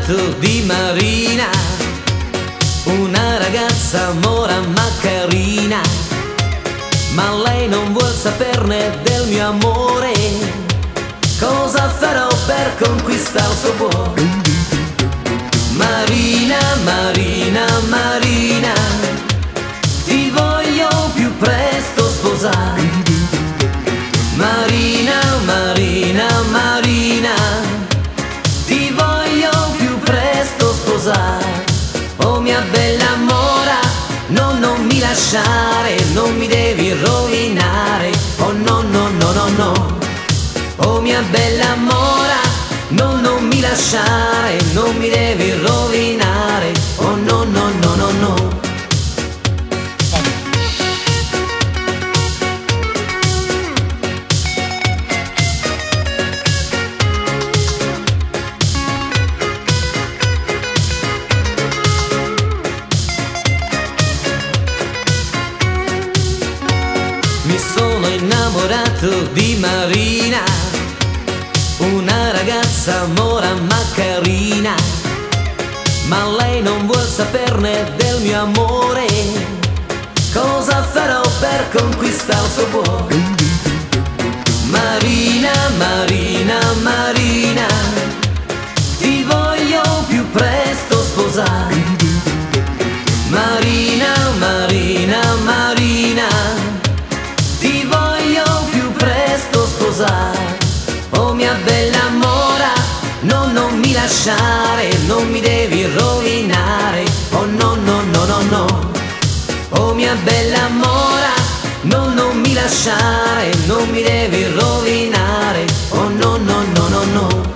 innamorato di Marina, una ragazza mora ma carina, ma lei non vuol saperne del mio amore. Cosa farò per conquistare il suo cuore? Marina, Marina, Marina, ti voglio più presto sposare. Marina, Marina, Marina, ti voglio più presto sposare. Oh mia bella mora, no, non mi lasciare, non mi devi rovinare. Oh no, no, no, no, no. Oh mia bella mora, no, non mi lasciare, non mi devi rovinare. Oh no, no, no, no, no. Mi sono innamorato di Marina, una ragazza mora ma carina, ma lei non vuol saperne del mio amore. Cosa farò per conquistare il suo cuore? Marina, Marina, Marina, ti voglio più presto sposare. Marina, Marina, Marina, ti voglio più presto sposare. Oh mia bella mora, no, non mi lasciare, non mi devi rovinare. Oh no, no, no, no, no. Oh mia bella mora, no, non mi lasciare, non mi devi rovinare. Oh no, no, no, no, no.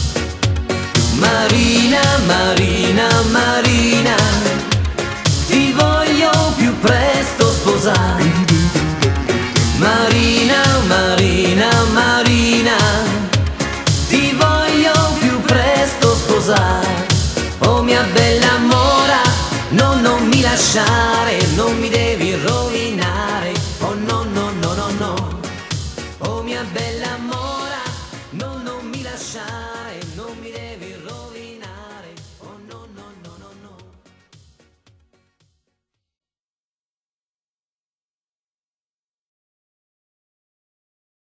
Marina, Marina, Marina, ti voglio più presto sposare. Marina, Marina, Marina, ti voglio più presto sposare. Oh mia bella mora, no, non mi lasciare, non mi devi rovinare. Oh no, no, no, no, no. Oh mia bella mora, no, non mi lasciare, non mi devi